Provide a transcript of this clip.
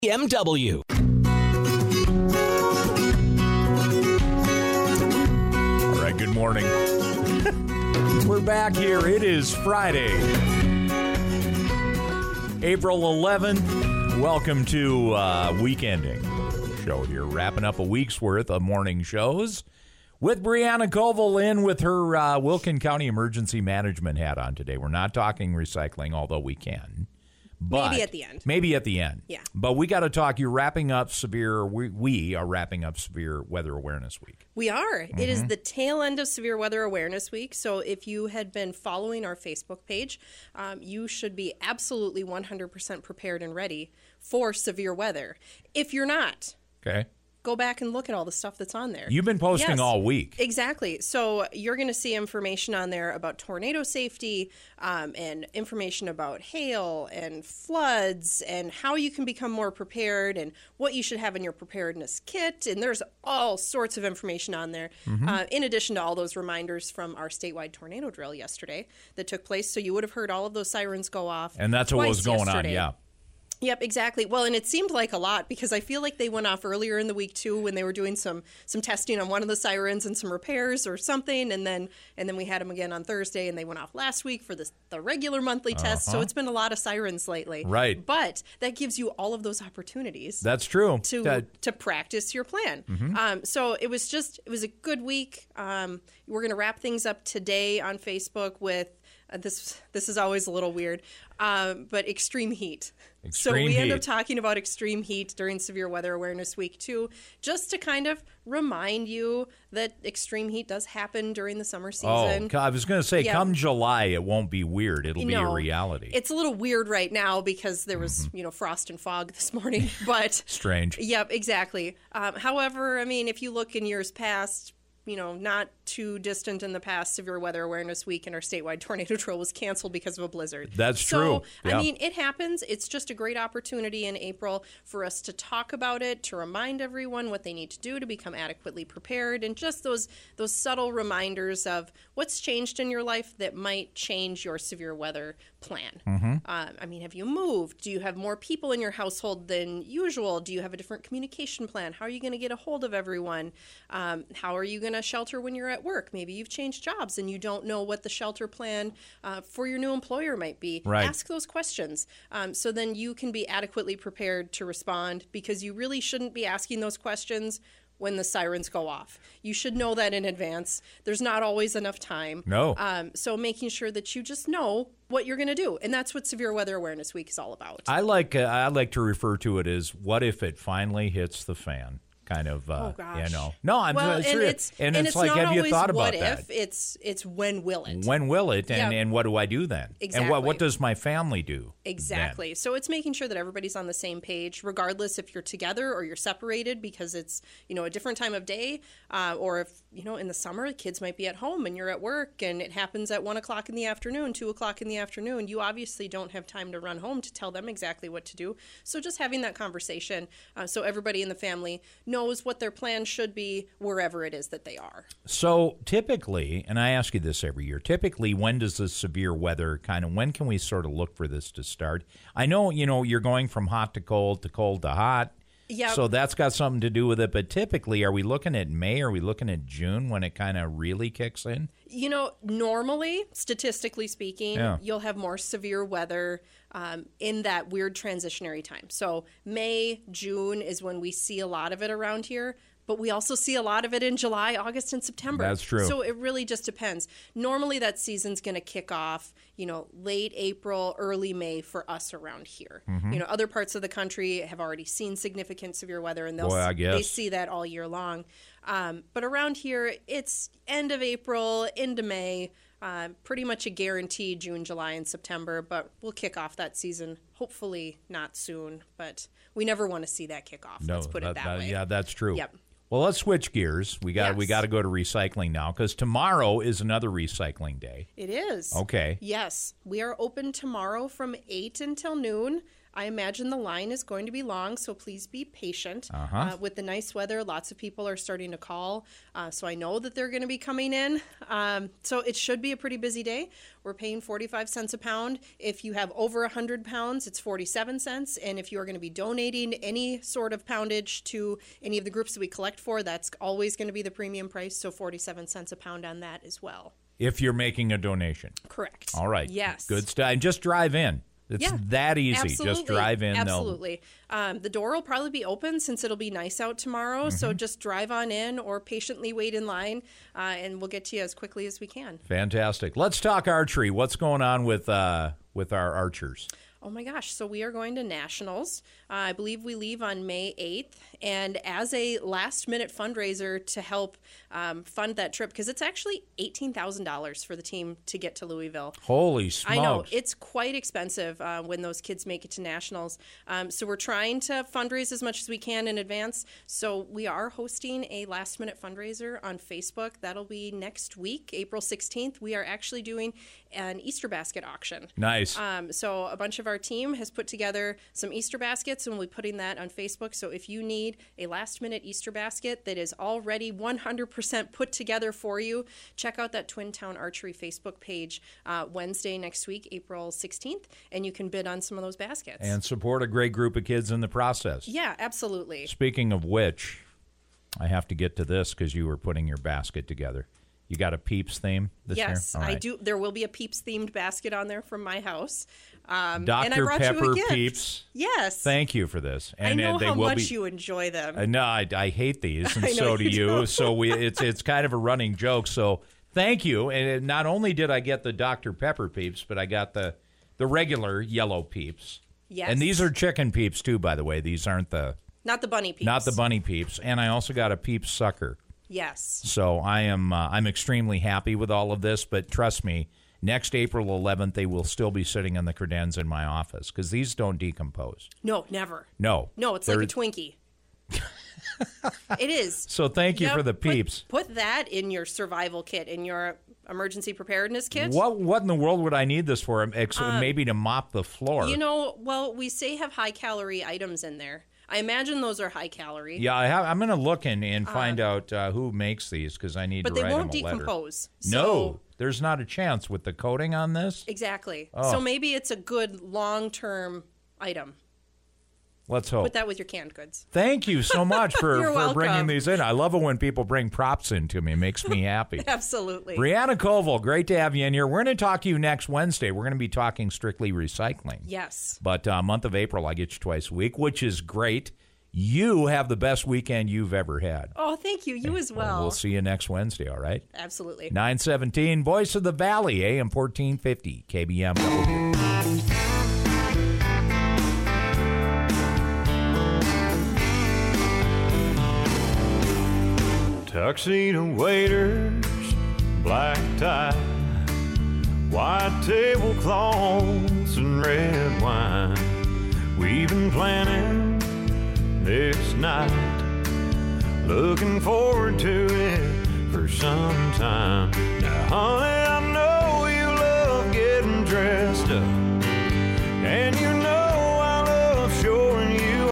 BMW. All right, good morning. We're back here. It is Friday, April 11th. Welcome to Weekending show here, wrapping up a week's worth of morning shows with Brianna Koval in with her Wilkin County Emergency Management hat on today. We're not talking recycling, although we can. But maybe at the end. Maybe at the end. Yeah. But we got to talk. You're wrapping up severe. We are wrapping up Severe Weather Awareness Week. We are. It is the tail end of Severe Weather Awareness Week. So if you had been following our Facebook page, you should be absolutely 100% prepared and ready for severe weather. If you're not, Okay. go back and look at all the stuff that's on there. You've been posting Yes, all week. Exactly. So you're going to see information on there about tornado safety and information about hail and floods and how you can become more prepared and what you should have in your preparedness kit. And there's all sorts of information on there, in addition to all those reminders from our statewide tornado drill yesterday that took place. So you would have heard all of those sirens go off. And that's what was going yesterday. on, yeah. Yep, exactly. Well, and it seemed like a lot because I feel like they went off earlier in the week too when they were doing some testing on one of the sirens and some repairs or something, and then we had them again on Thursday, and they went off last week for the regular monthly test. So it's been a lot of sirens lately, Right? But that gives you all of those opportunities. That's true. To practice your plan. So it was a good week. We're going to wrap things up today on Facebook with. This is always a little weird, but extreme heat. So we end up talking about extreme heat during Severe Weather Awareness Week, too, just to kind of remind you that extreme heat does happen during the summer season. Oh, I was going to say, come July, it won't be weird. It'll be a reality. It's a little weird right now because there was, frost and fog this morning, but... Strange. Yep, exactly. However, I mean, if you look in years past... not too distant in the past, Severe Weather Awareness Week and our statewide tornado drill was canceled because of a blizzard. That's true. I mean, it happens. It's just a great opportunity in April for us to talk about it, to remind everyone what they need to do to become adequately prepared, and just those subtle reminders of what's changed in your life that might change your severe weather plan. I mean, have you moved? Do you have more people in your household than usual? Do you have a different communication plan? How are you going to get a hold of everyone? How are you going to shelter when you're at work? Maybe you've changed jobs and you don't know what the shelter plan for your new employer might be. Right. Ask those questions so then you can be adequately prepared to respond, because you really shouldn't be asking those questions when the sirens go off. You should know that in advance. There's not always enough time. No. So making sure that you just know what you're going to do. And that's what Severe Weather Awareness Week is all about. I like to refer to it as, what if it finally hits the fan? Kind of, oh gosh. No, I'm serious. And it's like, have you thought about that? It's when will it? When will it? And what do I do then? Exactly. And what does my family do? Exactly. Then? So it's making sure that everybody's on the same page, regardless if you're together or you're separated, because it's, a different time of day, or if, in the summer, kids might be at home and you're at work and it happens at 1 o'clock in the afternoon, 2 o'clock in the afternoon. You obviously don't have time to run home to tell them exactly what to do. So just having that conversation so everybody in the family knows what their plan should be wherever it is that they are. So typically, and I ask you this every year, when does the severe weather when can we sort of look for this to start? I know, you're going from hot to cold to hot. Yeah. So that's got something to do with it. But typically, are we looking at May? Are we looking at June when it kind of really kicks in? Normally, statistically speaking, you'll have more severe weather in that weird transitionary time. So May, June is when we see a lot of it around here. But we also see a lot of it in July, August, and September. That's true. So it really just depends. Normally, that season's going to kick off, late April, early May for us around here. Other parts of the country have already seen significant severe weather, and they see that all year long. But around here, it's end of April, into May, pretty much a guarantee June, July, and September. But we'll kick off that season, hopefully not soon. But we never want to see that kick off. Let's put it that way. Yeah, that's true. Yep. Well, let's switch gears. We got to go to recycling now, because tomorrow is another recycling day. It is. Okay. Yes. We are open tomorrow from 8 until noon. I imagine the line is going to be long, so please be patient. With the nice weather, lots of people are starting to call, so I know that they're going to be coming in. So it should be a pretty busy day. We're paying 45 cents a pound. If you have over 100 pounds, it's 47 cents. And if you are going to be donating any sort of poundage to any of the groups that we collect for, that's always going to be the premium price, so 47 cents a pound on that as well. If you're making a donation. Correct. All right. Yes. Good stuff. And just drive in. It's that easy. Absolutely. Just drive in. Absolutely. The door will probably be open since it'll be nice out tomorrow. So just drive on in or patiently wait in line, and we'll get to you as quickly as we can. Fantastic. Let's talk archery. What's going on with our archers? Oh my gosh, so we are going to Nationals. I believe we leave on May 8th. And as a last-minute fundraiser to help fund that trip, because it's actually $18,000 for the team to get to Louisville. Holy smokes. I know, it's quite expensive when those kids make it to Nationals. So we're trying to fundraise as much as we can in advance. So we are hosting a last-minute fundraiser on Facebook. That'll be next week, April 16th. We are actually doing an Easter basket auction. Nice. So a bunch of our team has put together some Easter baskets, and we'll be putting that on Facebook. So if you need a last-minute Easter basket that is already 100% put together for you, check out that Twin Town Archery Facebook page Wednesday next week, April 16th, and you can bid on some of those baskets. And support a great group of kids in the process. Yeah, absolutely. Speaking of which, I have to get to this because you were putting your basket together. You got a Peeps theme this year? Yes, All right. I do. There will be a Peeps-themed basket on there from my house. Dr. Pepper Peeps. Yes. Thank you for this. And I know they how will much you enjoy them. No, I hate these, and I know so do you do. So it's kind of a running joke. So thank you. And not only did I get the Dr. Pepper Peeps, but I got the regular yellow Peeps. Yes. And these are chicken Peeps too, by the way. These aren't not the bunny Peeps. Not the bunny Peeps. And I also got a Peeps sucker. Yes. So I'm extremely happy with all of this, but trust me, next April 11th, they will still be sitting in the credenza in my office because these don't decompose. No, never. No. No, it's like a Twinkie. It is. So thank you for the Peeps. Put that in your survival kit, in your emergency preparedness kit. What in the world would I need this for? Maybe to mop the floor. Well, we say have high-calorie items in there. I imagine those are high-calorie. Yeah, I'm going to look and find out who makes these because I need to write them a letter. But they won't decompose. No, there's not a chance with the coating on this. Exactly. Oh. So maybe it's a good long-term item. Let's hope. Put that with your canned goods. Thank you so much for welcome. bringing these in. I love it when people bring props in to me. It makes me happy. Absolutely. Brianna Koval, great to have you in here. We're going to talk to you next Wednesday. We're going to be talking strictly recycling. Yes. But month of April, I get you twice a week, which is great. You have the best weekend you've ever had. Oh, thank you. You as well. We'll see you next Wednesday, all right? Absolutely. 917, Voice of the Valley, AM 1450, KBM. Tuxedo waiters, black tie, white tablecloths and red wine. We've been planning this night, looking forward to it for some time.